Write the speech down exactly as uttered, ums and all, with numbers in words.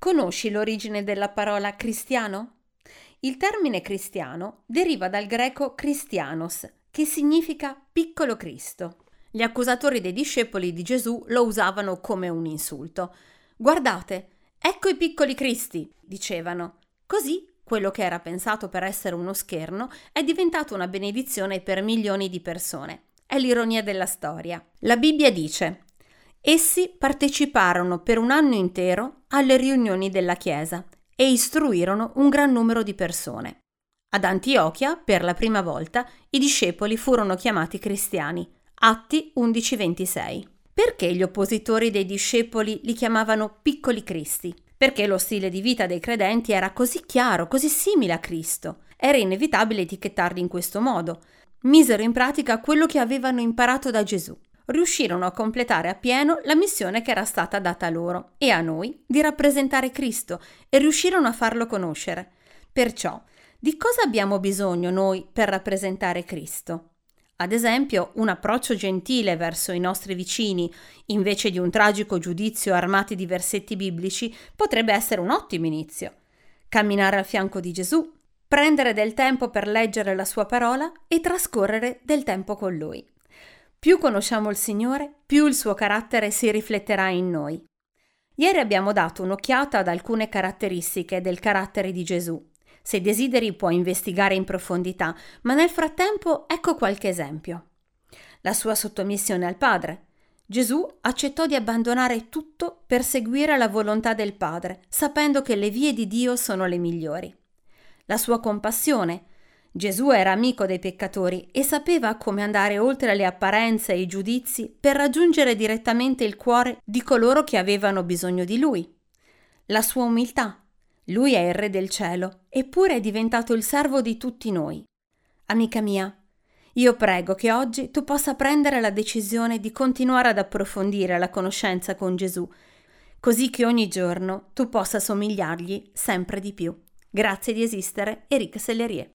Conosci l'origine della parola cristiano? Il termine cristiano deriva dal greco Christianos, che significa piccolo Cristo. Gli accusatori dei discepoli di Gesù lo usavano come un insulto. Guardate, ecco i piccoli Cristi, dicevano. Così quello che era pensato per essere uno scherno è diventato una benedizione per milioni di persone. È l'ironia della storia. La Bibbia dice: essi parteciparono per un anno intero alle riunioni della Chiesa e istruirono un gran numero di persone. Ad Antiochia, per la prima volta, i discepoli furono chiamati cristiani. Atti undici ventisei. Perché gli oppositori dei discepoli li chiamavano piccoli Cristi? Perché lo stile di vita dei credenti era così chiaro, così simile a Cristo. Era inevitabile etichettarli in questo modo. Misero in pratica quello che avevano imparato da Gesù. Riuscirono a completare appieno la missione che era stata data loro e a noi di rappresentare Cristo, e riuscirono a farlo conoscere. Perciò, di cosa abbiamo bisogno noi per rappresentare Cristo? Ad esempio, un approccio gentile verso i nostri vicini, invece di un tragico giudizio armati di versetti biblici, potrebbe essere un ottimo inizio. Camminare al fianco di Gesù, prendere del tempo per leggere la sua parola e trascorrere del tempo con Lui. Più conosciamo il Signore, più il suo carattere si rifletterà in noi. Ieri abbiamo dato un'occhiata ad alcune caratteristiche del carattere di Gesù. Se desideri puoi investigare in profondità, ma nel frattempo ecco qualche esempio. La sua sottomissione al Padre. Gesù accettò di abbandonare tutto per seguire la volontà del Padre, sapendo che le vie di Dio sono le migliori. La sua compassione. Gesù era amico dei peccatori e sapeva come andare oltre le apparenze e i giudizi per raggiungere direttamente il cuore di coloro che avevano bisogno di Lui. La sua umiltà. Lui è il Re del cielo, eppure è diventato il servo di tutti noi. Amica mia, io prego che oggi tu possa prendere la decisione di continuare ad approfondire la conoscenza con Gesù, così che ogni giorno tu possa somigliargli sempre di più. Grazie di esistere, Eric Sellerie.